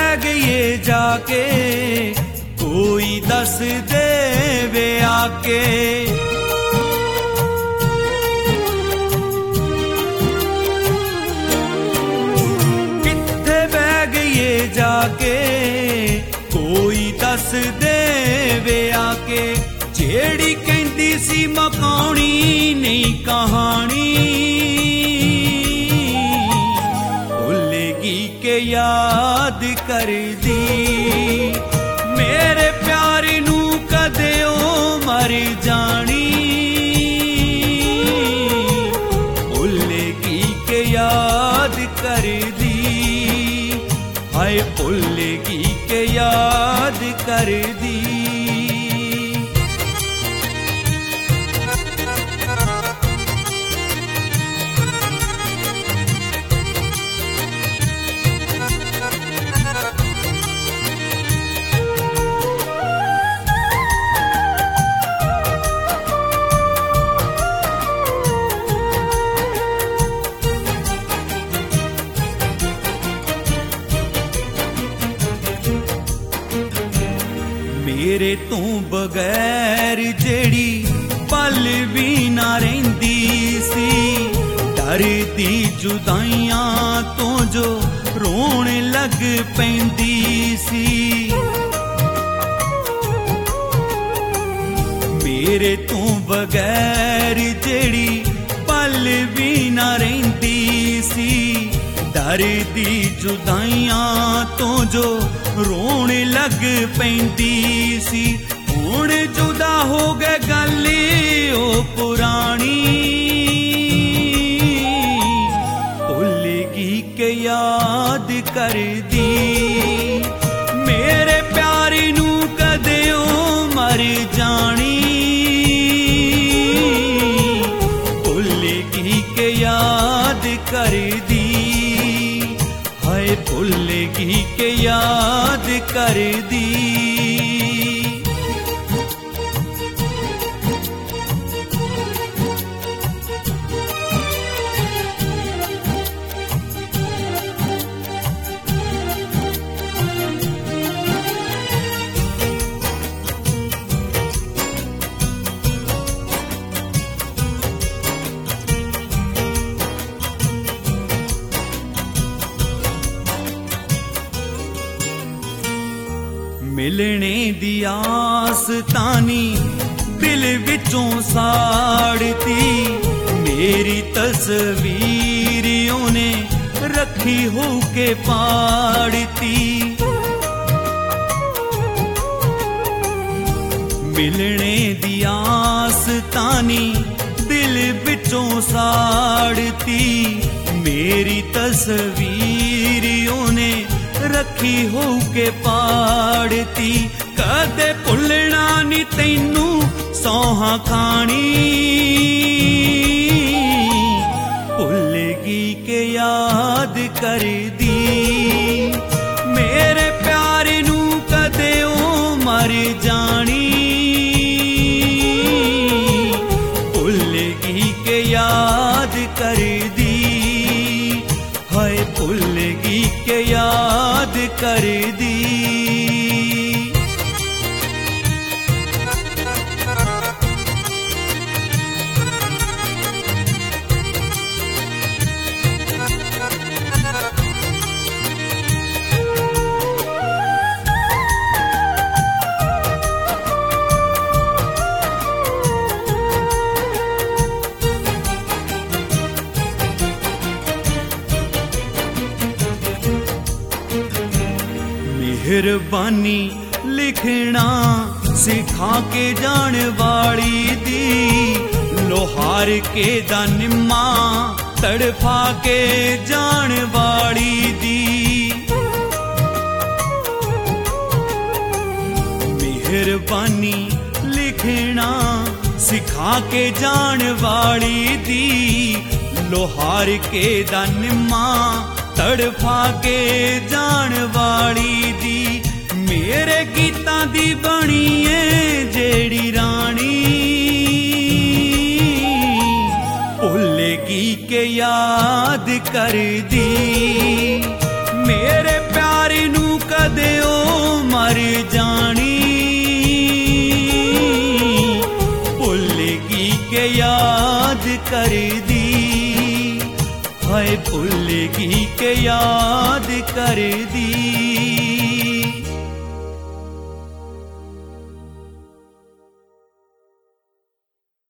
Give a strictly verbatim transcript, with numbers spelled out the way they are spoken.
बह गए जाके कोई दस देवे आके। किथे बह गए जाके कोई दस देवे आके। जेड़ी कहती सी मकानी नहीं कहानी भुलेगी के याद कर दी। मेरे प्यार नू कदे ओ मर जानी भुलेगी के याद कर दी। हाय भुलेगी के याद कर दी। मेरे तू बगैर जेड़ी पल भी ना रहिंदी सी। डर दी जुदाइयां तो जो रोण लग पैंदी सी। मेरे तू बगैर जेड़ी पल भी ना रहिंदी सी। डर दी जुदाइयां तो जो रोण लग पैंदी सी। हुण जुदा हो गए गल ओ पुरानी भुलेगी के याद कर दी। मेरे प्यार नू कदे ओ मर जानी भुलेगी के याद कर दी। हाय भुलेगी के याद कर दी। मिलने दी आस तानी दिल विचों साड़ती। मेरी तस्वीर ने रखी हो के पाड़ती। मिलने दी आस तानी दिल विचों साड़ती। मेरी तस्वीर ने रखी हो के पाड़ती। कदे भुलना नी तैनू सौहा खानी भुलेगी के याद कर दी। मेरे प्यार नू कदे ओ मर जानी भुलेगी के याद कर दी। हाय भुलेगी के याद कर दी। मेहरबानी लिखना सिखा के जान वाली दी। लोहार के दा निम्मा तड़फा के जान वाली दी। मेहरबानी लिखना सिखा के जान वाली दी। लोहार के दा निम्मा तड़फा के जान वाली दी। मेरे गीतां दी बनी है जेड़ी रानी भुलेगी के याद कर दी। मेरे प्यार नू कर मर जानी, भुलगी के याद कर दी, हाय भुलगी के याद कर दी।